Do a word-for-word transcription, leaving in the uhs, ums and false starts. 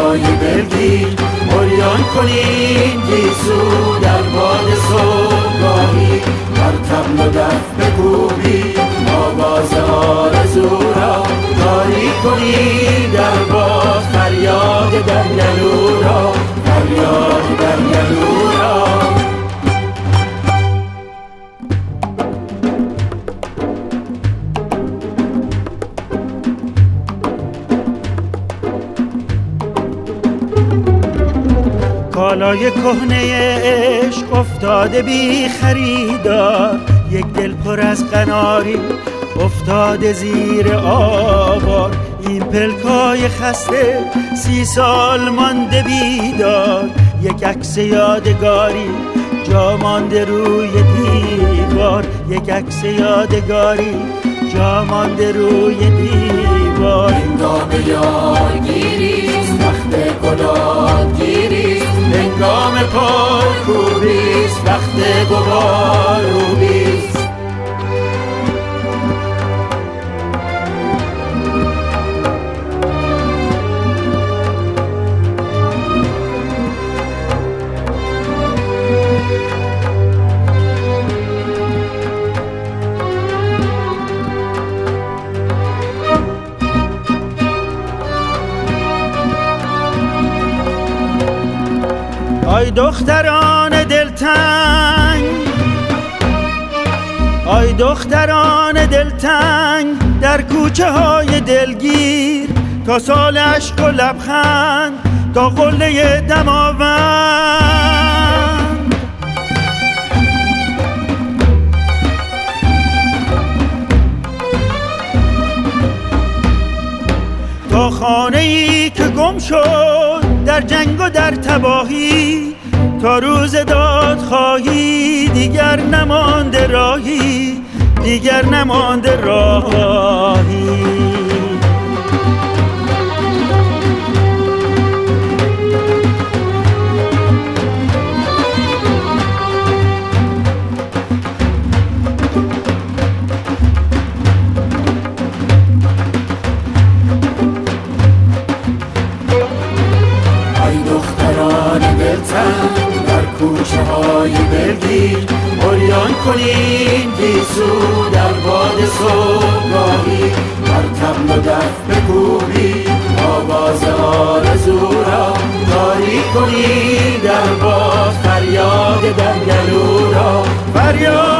های دلگیر عریان کنیم گیسو در باد صبحگاهی، بر طبل و دف بکوبیم آواز آرزو را، جاری کنیم در باد فریاد در گلو را، فریاد در گلو را. کالای کهنه عشق افتاده بی خریدار، یک دل پر از قناری افتاده زیر آوار، این پلکای خسته سی سال مانده بیدار، یک عکس یادگاری جا مانده روی دیوار، یک عکس یادگاری جا مانده روی دیوار. هنگام یادگیریست، وقت گلابگیریست، هنگام پایکوبیست، وقت گواروبیست. آی دختران دلتنگ، آی دختران دلتنگ در کوچه های دلگیر، تا سال عشق و لبخند تا قله دماوند، تا خانه ای که گم شد در جنگ و در تباهی، تا روز دادخواهی دیگر نمانده راهی، دیگر نمانده راهی. در کوچه های دلگیر عریان کنیم گیسو در باد صبحگاهی، بر طبل و دف بکوبیم آواز آرزو را، جاری کنیم در باد فریاد در گلو را، فریاد